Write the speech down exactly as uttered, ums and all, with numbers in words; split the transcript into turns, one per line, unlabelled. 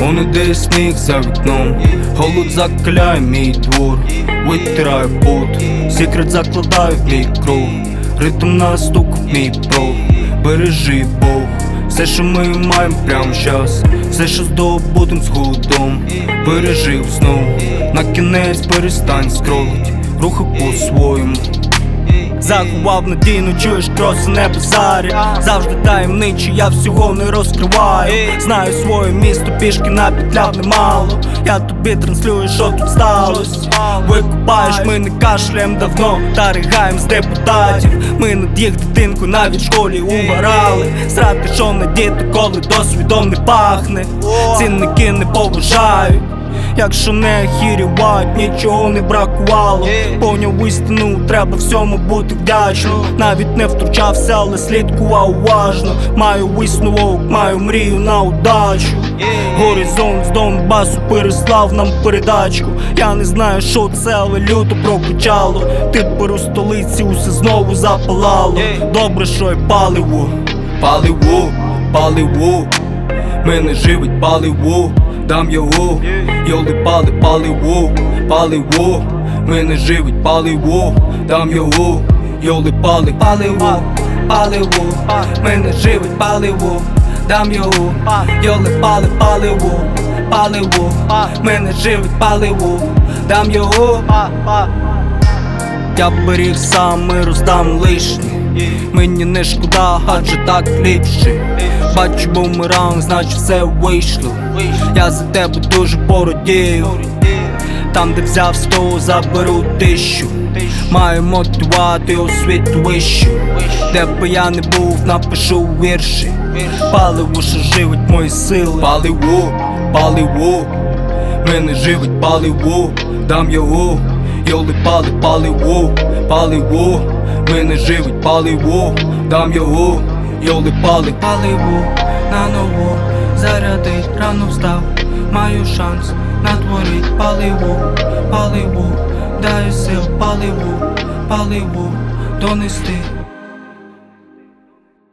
Он іде сніг за вікном, холод закаляє мій двор, витираю пот, секрет закладаю в мій кров, ритм на стук в мій пров, бережи Бог. Все, що ми маємо прямо щас, все, що здобудем з гудом, бережи знову, на кінець перестань скролить, рухи по-своєму. Заховав надійно, чуєш, кроси не базарі. Завжди таємничі, я всього не розкриваю. Знаю своє місто, пішки на петлях немало. Я тобі транслюю, що тут сталося. Викупаєш, ми не кашляєм давно, та ригаєм з депутатів. Ми над їх дитинку навіть в школі угорали. Срати, що надіти, коли досвідом не пахне. Цінники не поважають, якщо не охірювають, нічого не бракувало. Поняв істину, треба всьому бути вдячним. Навіть не втручався, але слідкував уважно. Маю висновок, маю мрію на удачу. Горизонт з Донбасу переслав нам передачку. Я не знаю, що це, але люто прокачало. Тепер у столиці усе знову запалало. Добре, що й паливо, паливо, паливо. Мене живить паливо, дам його, йоли пали, паливо, паливо. Мене живить паливо, дам його, йоли пали, паливо, паливо. Мене живить паливо, дам його, йоли пали, паливо, паливо. Мене живить паливо, дам його. Я беріг сам і роздам лишнє. Мені не шкода, адже так ліпше. Бачу бумеранг, значить все вийшло. Я за тебе дуже порадію. Там, де взяв сто, заберу тисячу. Маю мотивувати освіту вищу. Де б я не був, напишу вірші. Паливо, що живить мої сили. Паливо, паливо. Мене живить паливо, дам його. Йоли пали, паливо, паливо. Мене живить паливо, дам його. Йоли пали, паливо, наново. Зарядить, рано встав, маю шанс натворить паливо, паливо. Даю сил, паливо, паливо донести.